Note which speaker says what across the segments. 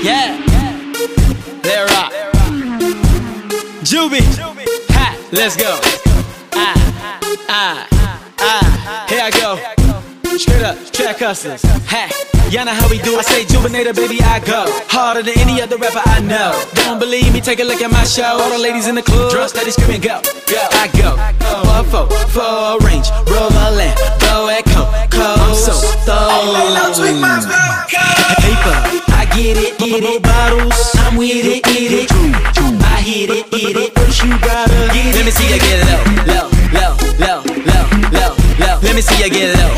Speaker 1: Yeah, let rock. Juby, ha, let's go. Here I go. Straight up, track hustlers. Ha, y'all know how we do it. I say Jubinator, baby, I go harder than any other rapper I know. Don't believe me? Take a look at my show. All the ladies in the club, drunk, steady screaming, go, go. I go. 4-4, range, rolling, blow echo, cold. I'm so stolen. Paper, I get it, bottles. I'm with it, get it. I hit it. First you gotta get it. Let me see you get low. Let me see you get low.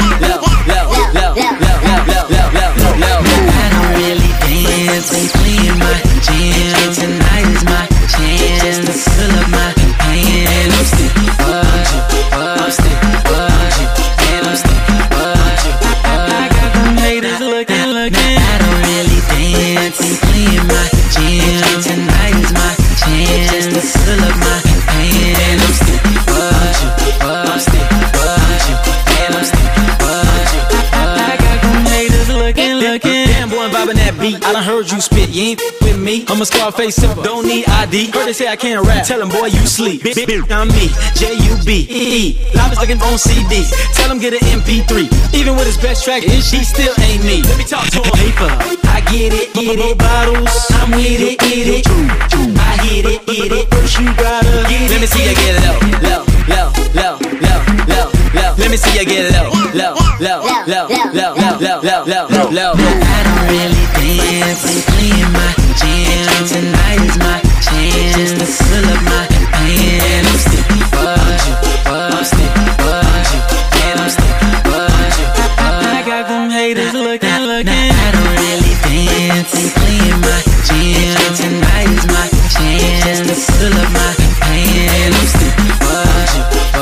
Speaker 1: I don't really dance, ain't playing my jam. Tonight is my chance to fill up my hand. I'm still budging, and I'm still budging. I got them haters looking. I don't really dance, ain't playing my jam. Tonight is my chance to fill up my hand. I'm still budging, and I'm still budging. I got them haters looking. Damn boy, I'm vibing that beat. I done heard you spit, you ain't with me. I'm a Scarface sipper, don't need ID. Heard they say I can't rap, tell them boy you sleep. I'm me, J-U-B-E-E. Live is looking on CD, tell him get an MP3. Even with his best track, she still ain't me. Let me talk to him. Paper, I get it, bottles. I'm with it, get it. I hit it, first you gotta get it. Let me see you get low. Let me see you get low. I don't really dance, ain't playing my jam. Tonight is my chance to fill up my hand. I'm still budging, and I'm still budging. I got them haters looking. I don't really dance, ain't playing my jam. Tonight is my chance to fill up my hand. I'm still budging,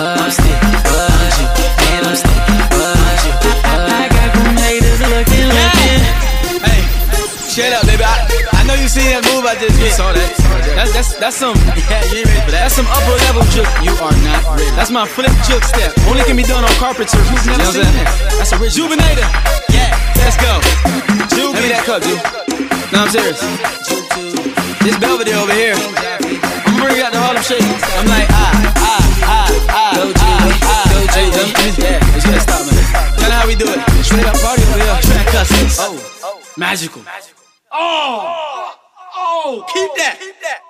Speaker 1: and I'm still budging. I got them haters looking. Hey, shut up, baby. I know you seen that move I just did. Saw that. That's some. Yeah, you ain't ready for that. That's some upper level juke. You are not ready. That's my flip juke step. Only can be done on carpenter. Who's never seen that? That's a Jubinator. Yeah, let's go. Give me that cup, dude. No, I'm serious. This Belvedere over here. I'm gonna bring out the Harlem Shake. I'm like go G. Yeah, let's get stop, man. Tell how we do it. Straight up party over here. Track hustlers. Oh, magical. Oh, keep that.